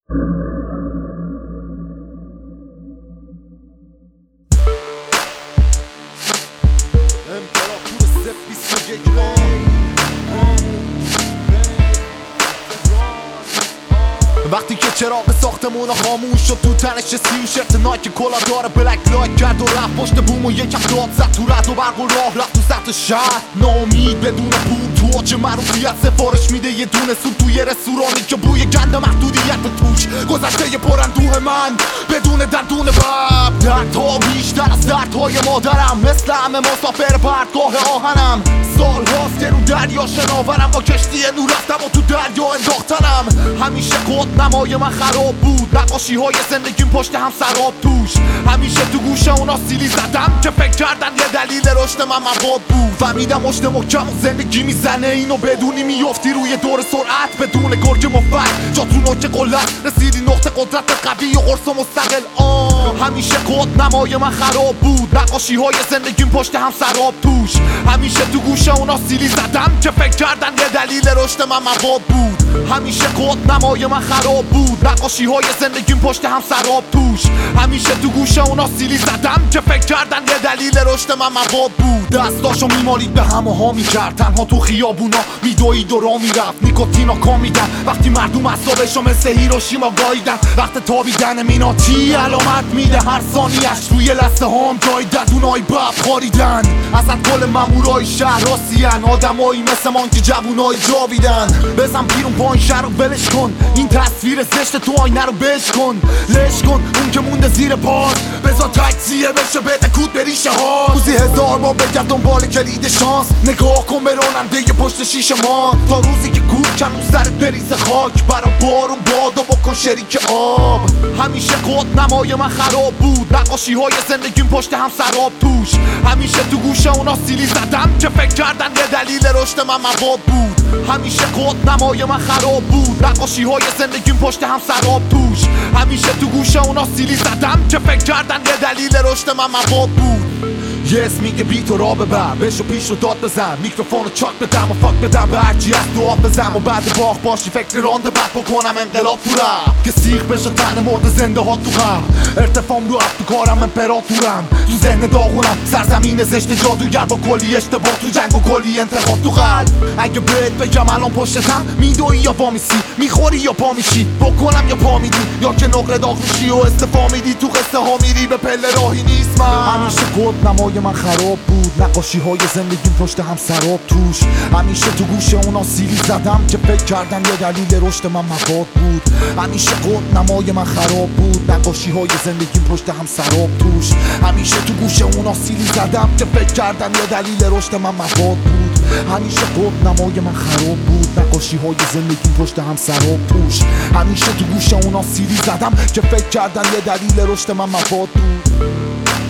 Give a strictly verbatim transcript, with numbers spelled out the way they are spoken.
وقتی که چراغ ساختمون خاموش شد تو تنش سیم شرط نایک کلا داره بلک لایک کرد و رفت پشت بوم و یکم داد زد تو رد و برق و راه رفت تو سطح شهر ناامید بدون پول تو آج معروفیت سفارش میده یه دونه سود توی رستورانی که بوی گند محدودیت توش گذشته ی پراندوه من بدون دندون بب دردها بیشتر از دردهای مادرم مثل همه مسافر پرتگاه آهنم سال هاست که رو دریا شناورم با کشتی نور رفتم و تو دریا انداختنم همیشه کد نمای من خراب بود نقاشی های زندگیم پشت هم سراب توش همیشه تو گوشه اونا سیلی زدم که فکر کردن یه دلیل رشد من مواد بود فهمیدم مشت محکم و زندگی میزنه اینو بدونی میافتی روی دور سرعت بدون گرگ مفت جا تو نوک قلت رسیدی نقطه قدرت قوی و قرص مستقل آن همیشه کد نمای من خراب بود نقاشی های زندگیم پشت هم سراب توش همیشه تو گوشه اونا سیلی زدم که فکر کردن یه دلیل رشد من مواد بود همیشه کد نمای من خراب بود نقاشی های زندگیم پشت هم سراب توش همیشه تو گوشه اونا سیلی زدم که فکر کردن یه دلیل رشد من مواد بود دستاشو میمالید به هم و ها میکرد تنها تو خیابونا میدوید و را میرفت نیکوتینا کامیدن وقتی مردم اصابشو مثل هیروشیما گاییدن وقت تابیدن میناتی علامت میده هر ثانیش روی لسه هام جای ددونای بب خاریدن ازت کل مامورای شهر راسیان آدمایی مثل من که جوونای جاویدن بزن بیرون پایین شهر رو ولش کن این تصویر زشت تو آینه رو بش کن لش کن اون که مونده زیر پاس بذار تکسیه بشه بده کود به ریشه ها روزی هزار بار بگرد دنبال کلید شانس نگاه کن به راننده پشت شیشه ما تا روزی که کوب کن اون سرت بریز خاک برا بارون باد و بکن شریک آب همیشه کد نمای من خراب بود نقاشی های زندگیم پشت هم سراب توش همیشه تو گوشه اونا سیلی زدم که فکر کردن یه دلیل رشد من مواد بود همیشه کد نمای من خراب بود نقاشی های زندگیم پشت هم سراب توش همیشه تو گوشه اونا سیلی زدم که فکر کردن یه دلیل رشد من مواد بود یه اسم میگه بی تو را ببر بشو پیش رو داد بزن میکروفون رو چاک بدم و فاک بدم به هرچی از تو آب بزن و بعد باخ باشی فکر رانده بد بکنم انقلاب تو رفت که سیخ بشه تن مرد زنده ها تو غم ارتفام رو افت تو کارم امپراتورم تو ذهن داغونم سرزمین زشت جادوگر با کلی اشتباه تو جنگ و کلی انتخاب تو قلب اگه بهت بگم الان پشتتم میدوی یا پا میسی میخوری یا پا میشی بکنم یا پا میدی یا که نقره داغ میشی و استفا میدی تو قصه ها میری به پله راهی نیست من همیشه کد نمای من خراب بود نقاشی های زندگیم پشت هم سراب توش همیشه تو گوشه اونا سیلی زدم که فکر کردن یه دلیل رشد من مواد بود همیشه کد نمای من خراب بود نقاشی های زندگیم پشت هم سراب توش همیشه تو گوشه اونا سیلی زدم که فکر کردن یه دلیل رشد من مواد بود همیشه کد نمای من خراب بود نقاشی های زندگیم پشت هم سراب توش همیشه تو گوشه اونا سیلی زدم که فکر کردن یه دلیل رشد من مواد بود